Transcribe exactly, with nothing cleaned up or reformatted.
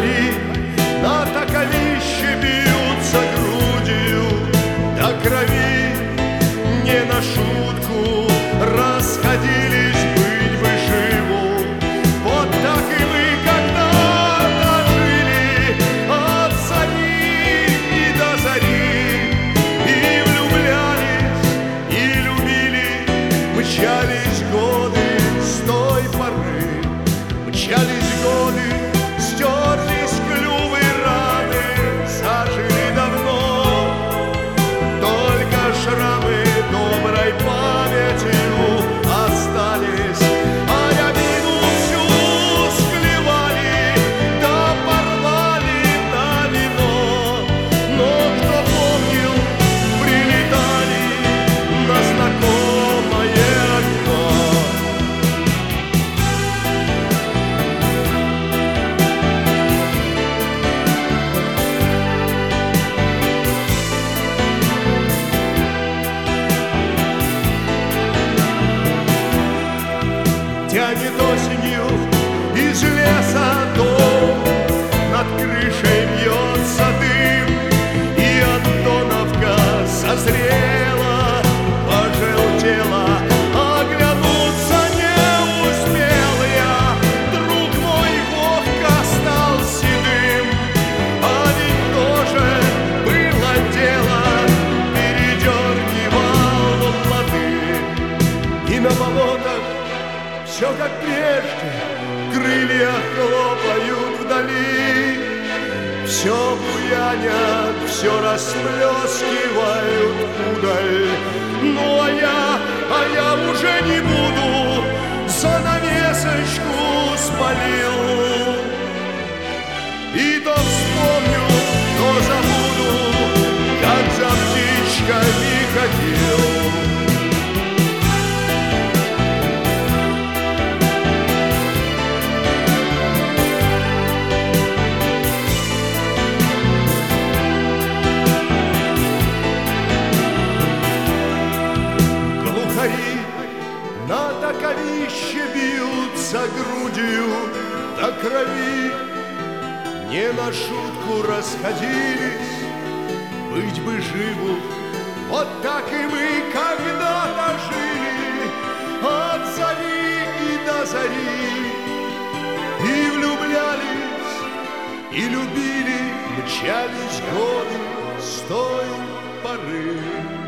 Глухари на таковище бьются грудью до крови, не на шутку расходились, быть бы живу. Вот так и мы когда-то жили от зари и до зари, и влюблялись, и любили, мчались годы с той поры, мчались годы. Стерлись клювы раны, зажили давно, только шрамы доброй памятью остались. А я вину всю склевали, да порвали на вино. Но кто помнил, прилетали на знакомое окно. Тянет осенью из леса дом, над крышей бьется дым, и Антоновка созрела, пожелтела. Оглянуться не успел я, друг мой Вовка стал седым. А ведь тоже было дело, передергивал плоты, и на болотах все как прежде, крылья хлопают вдали, все буянят, все расплескивают удаль. Ну а я, а я уже не буду, занавесочку спалил. И то вспомню, то забуду, как за птичками ходил. На таковище бьются грудью до крови, не на шутку расходились, быть бы живу. Вот так и мы когда-то жили от зари и до зари, и влюблялись, и любили, мчались годы с той поры.